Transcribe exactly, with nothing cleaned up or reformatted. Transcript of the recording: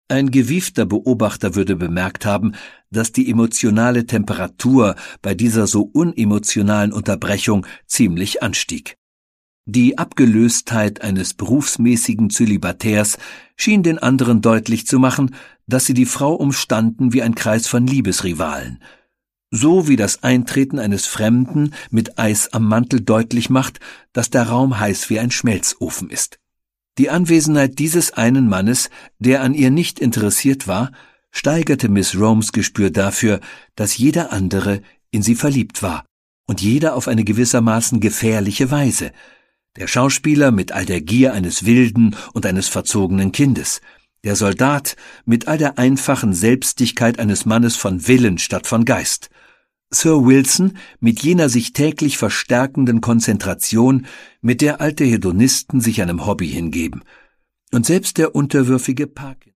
Ein gewiefter Beobachter würde bemerkt haben, dass die emotionale Temperatur bei dieser so unemotionalen Unterbrechung ziemlich anstieg. Die Abgelöstheit eines berufsmäßigen Zölibatärs schien den anderen deutlich zu machen, dass sie die Frau umstanden wie ein Kreis von Liebesrivalen. So wie das Eintreten eines Fremden mit Eis am Mantel deutlich macht, dass der Raum heiß wie ein Schmelzofen ist. Die Anwesenheit dieses einen Mannes, der an ihr nicht interessiert war, steigerte Miss Romes Gespür dafür, dass jeder andere in sie verliebt war, und jeder auf eine gewissermaßen gefährliche Weise. Der Schauspieler mit all der Gier eines wilden und eines verzogenen Kindes, der Soldat mit all der einfachen Selbstigkeit eines Mannes von Willen statt von Geist, Sir Wilson mit jener sich täglich verstärkenden Konzentration, mit der alte Hedonisten sich einem Hobby hingeben, und selbst der unterwürfige Parkin